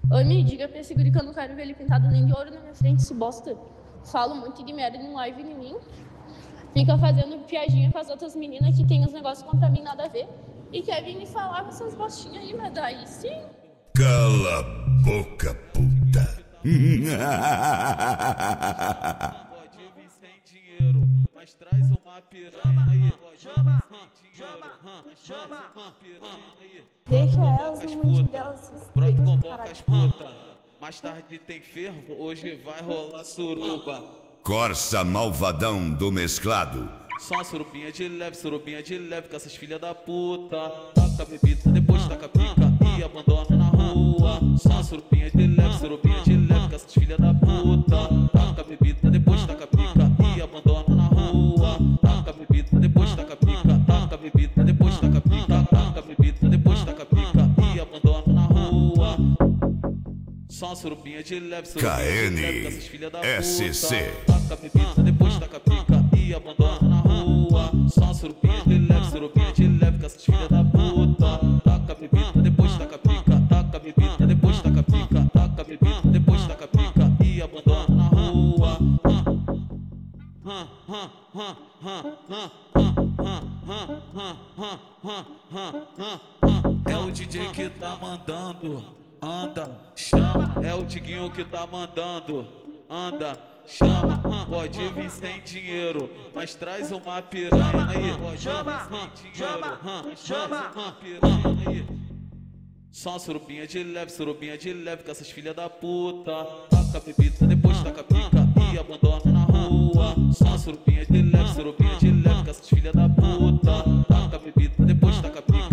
Oi, me diga pra esse guri que eu não quero ver ele pintado nem de ouro na minha frente, esse bosta. Fala um monte de merda em live em mim. Fica fazendo piadinha com as outras meninas que tem uns negócios contra mim nada a ver. E quer vir me falar com essas bostinhas aí, mas daí sim. Cala a boca, puta. Pode vir sem dinheiro, mas traz uma piranha aí. Deixa elas no mundo delas. Pronto, convoca as putas. Mais tarde tem fervo, hoje vai rolar suruba. Corsa malvadão do mesclado. Só uma surubinha de leve com essas filha da puta. Taca a bebida, depois taca a pica e abandona na rua. Só uma surubinha de leve com essas filha da puta. Taca a bebida, depois taca a pica e abandona na rua. Taca a bebida, depois taca a pica. Taca a bebida, depois taca a pica. Taca a bebida, depois taca a pica e abandona na rua. Só uma surubinha de leve com essas filha da puta. SC. Taca a bebida, depois taca a pica e abandona na rua. Só uma surubinha de leve com essas filha da puta. Taca a bebida, depois taca a pica. Taca a bebida, depois taca a pica. Taca a bebida, depois taca a pica e abandona na rua. É o DJ que tá mandando, anda, chama. É o Diguinho que tá mandando, anda, chama. Pode vir sem dinheiro, mas traz uma piranha aí. Pode vir sem dinheiro, mas traz uma piranha aí. Só uma surubinha de leve com essas filha da puta. Taca a bebida, depois taca a pica e abandona na rua. Só uma surubinha de leve com essas filha da puta. Taca a bebida, depois taca a pica